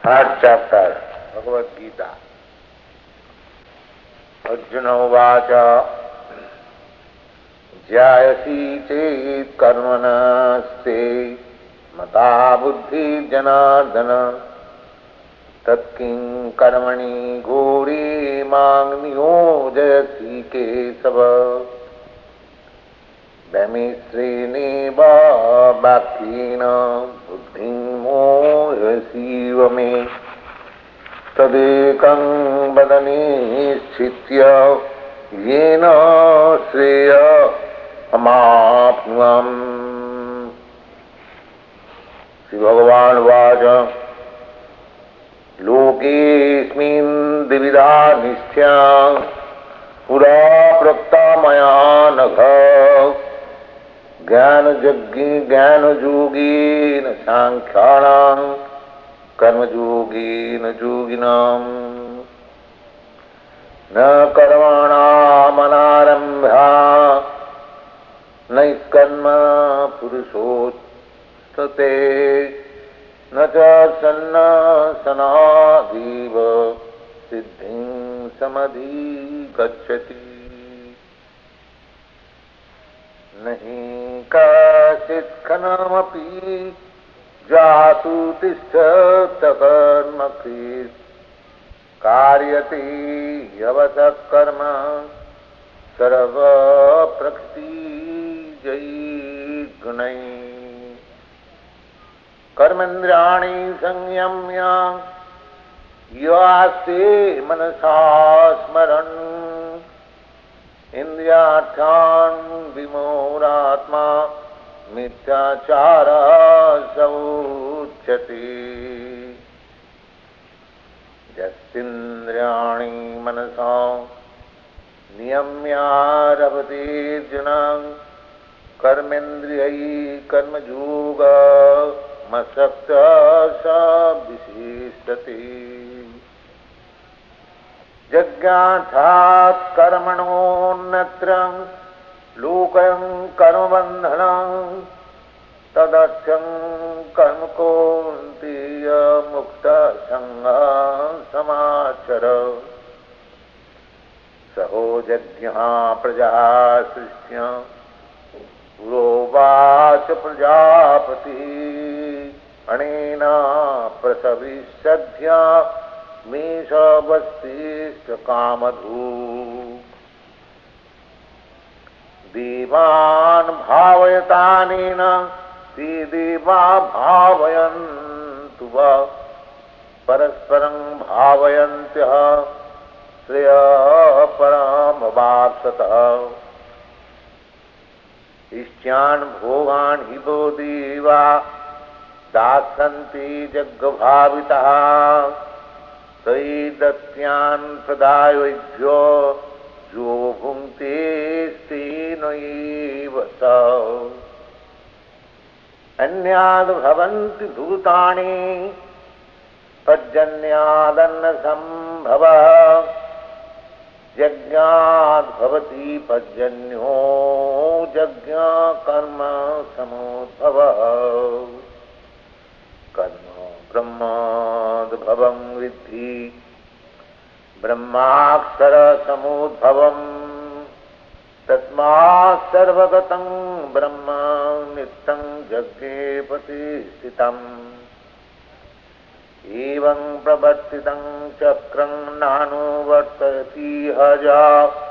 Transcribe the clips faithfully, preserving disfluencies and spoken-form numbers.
Third chapter Bhagavad Gita. Arjun उवाच ज्यायसी चेत् कर्मणस्ते मता बुद्धि जनार्दन तत्किं कर्मणि घोरे मां नियोजयसि केशव वैमिश्रेणेव वाक्येन बुद्धिं मोहयसीव मे तदेकं वद निश्चित्य येन श्रेयमाप्नुयाम्। श्री भगवान उवाच लोकेऽस्मिन् द्विविधा निष्ठा पुरा प्रोक्ता मया नघ ज्ञानयज्ञे ज्ञानयोगेन सांख्यानां कर्मयोगेन योगिनाम् न कर्मणामनारम्भा नैष्कर्म पुरुषोत्तते न च सन्नासनादीव सिद्धिं समधिगच्छति। नहि काचित् कनमपि जातु तिष्ठत कर्मकृत् कार्यते ह्यवसः कर्म सर्वप्रकृतिजैर्गुणैः कर्मेन्द्रियाणि संयम्य यास्ते मनसा स्मरन् इंद्रियार्थान् विमूढात्मा मिथ्याचारः स उच्यते। यस्येन्द्रियाणि मनसा नियम्यारभतेऽर्जुन कर्मेन्द्रियैः कर्मयोगमसक्तः स विशिष्यते। यज्ञार्थात् कर्मणोऽन्यत्र लोकं कर्मबन्धनं तदर्थं कर्म कौन्तेय मुक्तसंगः समाचर। सहो यज्ञः प्रजा सृष्ट्या पुरोवाच प्रजापति अनेन प्रसविष्यद्य मेषवस्तिश्च कामधू देवान् भावयतानेन ते देवा भावयन्तु वा परस्परं भावयन्त्यः श्रेयःपरमवाप्स्यतः। इष्टान् भोगान् हि वो देवा दास्यन्ति जग्भावितः तैर्दत्यान् प्रदायैभ्यो जो भुङ्क्ते तेनैव स। अन्याद् भवन्ति भूतानि पर्जन्यादन्नसम्भवः यज्ञाद् भवति पर्जन्यो यज्ञकर्म समुद्भवः। कर्म ब्रह्माद्भवं विद्धि ब्रह्माक्षर समुद्भवम् तस्मात् सर्वगतं ब्रह्म नित्यं यज्ञे प्रतिष्ठितम्। एवं प्रवर्तितं चक्रं नानुवर्तयति हजा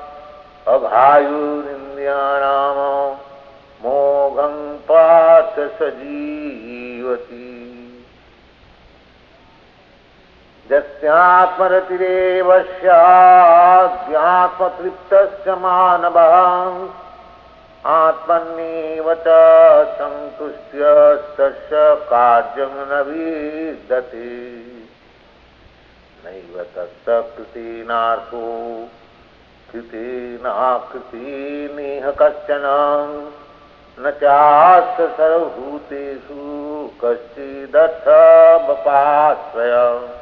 अघायुरिन्द्रियाणां मोघं पार्थ सजीवति। यस्यात्मरतिरेव स्याद्ध्यात्मतृप्तस्य मानवः आत्मन्येव च सन्तुष्टः तस्य कार्यं न विद्यते। नैव तस्य कृतेनार्थो कृतेनाकृतेनेह कश्चन न चास्य सर्वभूतेषु कश्चिदर्थमुपाश्रय।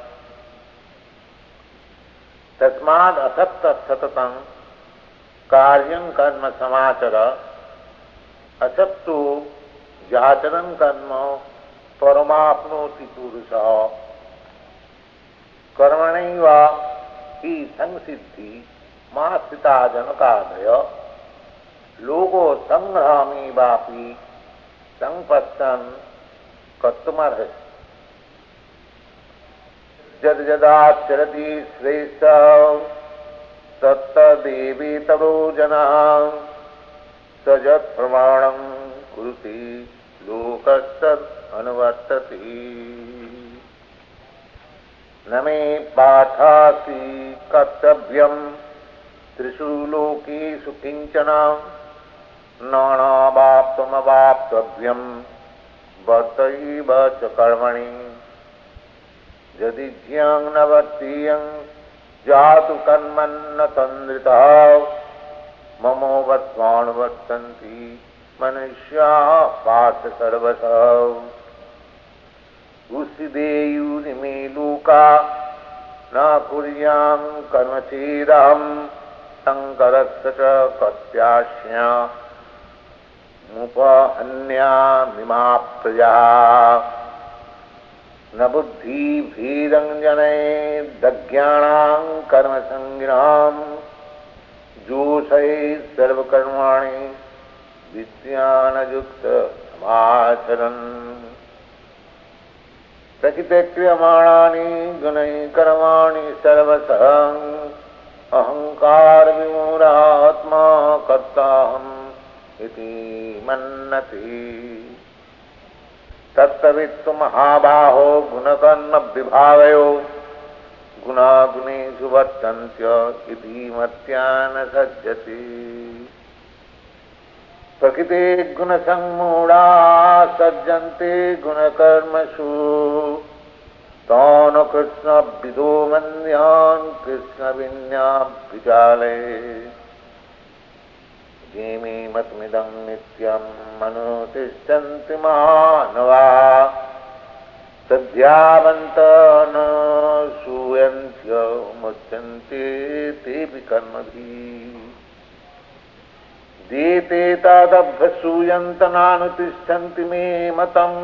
तस्माद् असक्त सततं कार्यं कर्म समाचर असक्तो जाचरन् कर्म परमाप्नोति पुरुषः। कर्मणैव ही संसिद्धि मास्थिता जनकादय लोको संग्रामी वापी संपत्सन कर्तुमर्हति जद जदाचरति श्रेष्ठ तत्तदेवी तवो जनाः सजत् प्रमाणं कुरुते लोकस्तद् अनुवर्तते न मे पाठासि कर्तव्यं त्रिषु लोकेषु किंचन नानावाप्तमवाप्तव्यं वर्तैव च कर्मणि यदि ज्ञं न वर्तीयं जातु कर्मन्न तन्द्रितः ममोवत्वानुवर्तन्ति मनुष्याः पार्थ सर्वशः उषिदेयुरिमे लोका न कुर्यां कर्मचेदहं शङ्करस्य च कत्यास्यामुपहन्यामिमा प्रजाः न बुद्धिभेदञ्जनैर्दज्ञानां कर्मसङ्गिनां जोषैः सर्वकर्माणि विज्ञानयुक्तमाचरन् प्रकृते क्रियमाणानि गुणैः कर्माणि सर्वशः अहंकार विमूढात्मा कर्ताहम् इति मन्यते तत्तवित्तु महाबाहो गुणकर्म विभागयो गुणागुणेषु वर्तन्त्य इति मत्या न सज्जते प्रकृते गुणसम्मूढा सज्जन्ते गुणकर्मसु तान् कृष्णविदो मन्यान् कृष्णविन्याभिचाले जेमे मतमिदं नित्यं मनुतिष्ठन्ति मानवाः तद्यावन्तः न सूयन्त्य तेऽपि कर्मभिः दीते तदभ्यसूयन्त नानुतिष्ठन्ति मे मतम्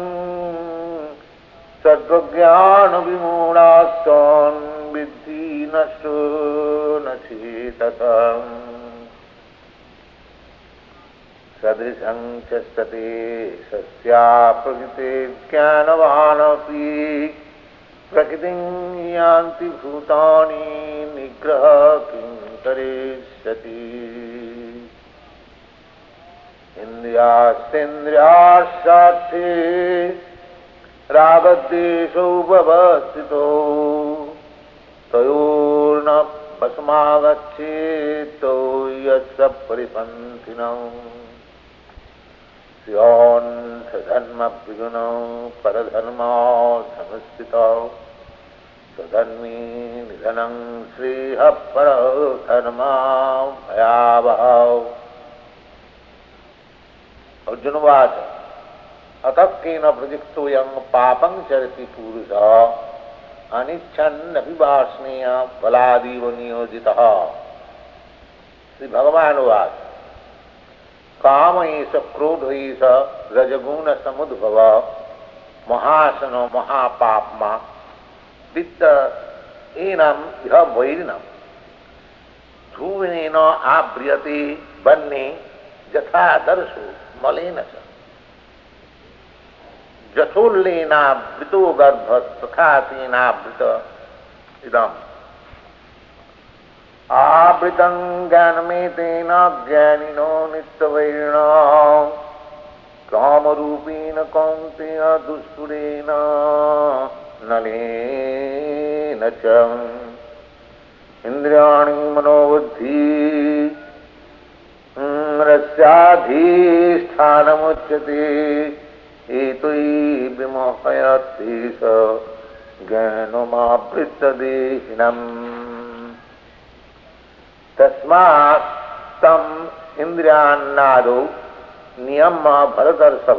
सर्वज्ञानविमूढास्तान् विद्धि नष्टो न चेतसम् सदृशं च सते सस्या प्रकृते ज्ञानवानपि प्रकृतिं यान्ति भूतानि निग्रह किं करिष्यति इन्द्रियास्तेन्द्रियार्थार्थे रागद्वेषौ व्यवस्थितौ तयोर्न वशमागच्छेत्तौ यस्य परिपन्थिनौ स्यान्धर्मविगुणौ परधर्मौ संस्थितौ स्वधर्मी निधनं श्रेयः परधर्मौ भयावहौ। अर्जुनवाच अतः केन प्रयुक्तोऽयं पापं चरति पुरुषः अनिच्छन्नपि वार्ष्णेय बलादेव नियोजितः। श्री भगवान उवाच काम एष क्रोध एष रजगुण समुद्भव महासनो महापाप्मा वित्त एनम यह वैरिणम धूमेन आव्रियते वह्नि यथा दर्शो मलेन च जथोल्लेनावृतो गर्भ तथा तेनावृत इदम् आवृतं ज्ञानमेतेन ज्ञानिनो नित्यवैरिणा कामरूपेण कौन्तेय दुष्पुरेण नलेन च इन्द्रियाणि मनोबुद्धि रस्याधिष्ठानमुच्यते एतैः विमोहयते स ज्ञानमावृत्य देहिनम् तस्मात् तम् इन्द्रियाणादौ नियम्य भरतर्षभ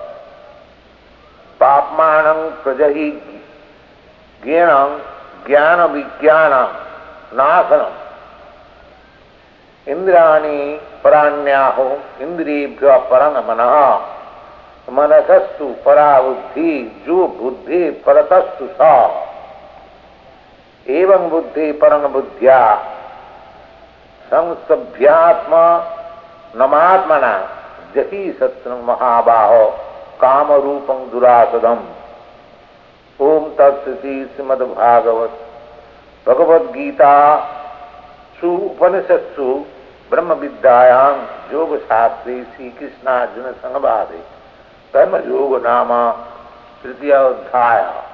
पाप्मानं प्रजहि ज्ञानं ज्ञान विज्ञान नाशनम् इंद्रियाणि पराण्याहो इंद्रियेभ्यः परं मनः मनसस्तु परा बुद्धि जो बुद्धि परतस्तु सा एवं बुद्धि परम बुद्धिया संसभ्यात्म नमात्मना जति सत्संग महाबाहो काम रूपं दुरासदम। ओम तत्सति श्रीमद्भागवत भगवद गीता सुपनिषत्सु ब्रह्म विद्यायां योग शास्त्रे श्री कृष्णार्जुन संवादे कर्म योग नाम तृतीय अध्याय।